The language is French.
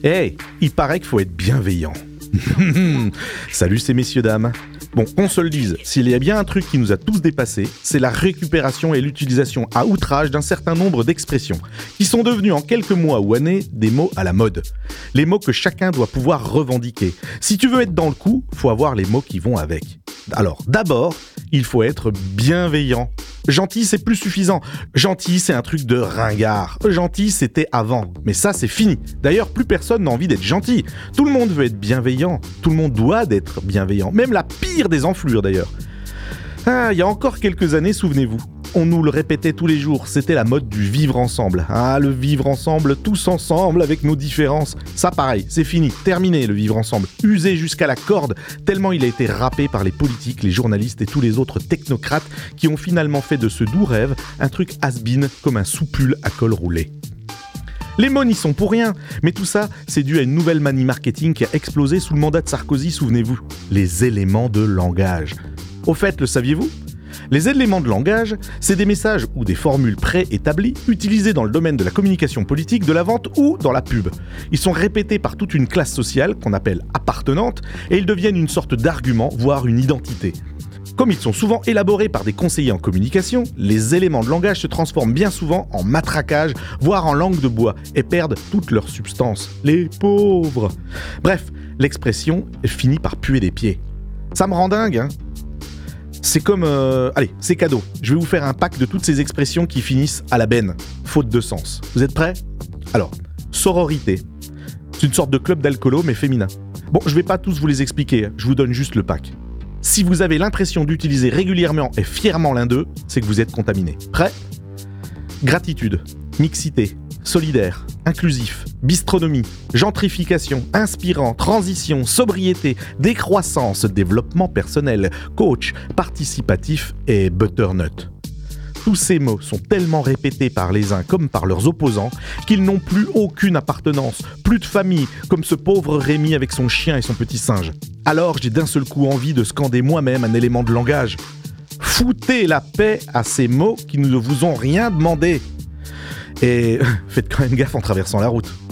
Hey, il paraît qu'il faut être bienveillant. Salut ces messieurs dames. Bon, qu'on se le dise, s'il y a bien un truc qui nous a tous dépassés, c'est la récupération et l'utilisation à outrage d'un certain nombre d'expressions, qui sont devenues en quelques mois ou années des mots à la mode. Les mots que chacun doit pouvoir revendiquer. Si tu veux être dans le coup, faut avoir les mots qui vont avec. Alors, d'abord, il faut être bienveillant. Gentil, c'est plus suffisant. Gentil, c'est un truc de ringard. Gentil, c'était avant. Mais ça, c'est fini. D'ailleurs, plus personne n'a envie d'être gentil. Tout le monde veut être bienveillant. Tout le monde doit être bienveillant. Même la pire des enflures, d'ailleurs. Ah, il y a encore quelques années, souvenez-vous. On nous le répétait tous les jours, c'était la mode du vivre ensemble. Ah, le vivre ensemble, tous ensemble, avec nos différences. Ça, pareil, c'est fini, terminé le vivre ensemble. Usé jusqu'à la corde, tellement il a été râpé par les politiques, les journalistes et tous les autres technocrates qui ont finalement fait de ce doux rêve un truc has-been comme un soupule à col roulé. Les mots n'y sont pour rien, mais tout ça, c'est dû à une nouvelle manie marketing qui a explosé sous le mandat de Sarkozy, souvenez-vous. Les éléments de langage. Au fait, le saviez-vous ? Les éléments de langage, c'est des messages ou des formules préétablies utilisés dans le domaine de la communication politique, de la vente ou dans la pub. Ils sont répétés par toute une classe sociale qu'on appelle appartenante et ils deviennent une sorte d'argument, voire une identité. Comme ils sont souvent élaborés par des conseillers en communication, les éléments de langage se transforment bien souvent en matraquage, voire en langue de bois, et perdent toute leur substance. Les pauvres ! Bref, l'expression finit par puer des pieds. Ça me rend dingue, hein ? C'est comme... Allez, c'est cadeau. Je vais vous faire un pack de toutes ces expressions qui finissent à la benne, faute de sens. Vous êtes prêts ? Alors, sororité. C'est une sorte de club d'alcoolo, mais féminin. Bon, je vais pas tous vous les expliquer, je vous donne juste le pack. Si vous avez l'impression d'utiliser régulièrement et fièrement l'un d'eux, c'est que vous êtes contaminé. Prêt ? Gratitude, mixité, solidaire, inclusif, bistronomie, gentrification, inspirant, transition, sobriété, décroissance, développement personnel, coach, participatif et butternut. Tous ces mots sont tellement répétés par les uns comme par leurs opposants qu'ils n'ont plus aucune appartenance, plus de famille, comme ce pauvre Rémi avec son chien et son petit singe. Alors j'ai d'un seul coup envie de scander moi-même un élément de langage. Foutez la paix à ces mots qui ne vous ont rien demandé. Et faites quand même gaffe en traversant la route.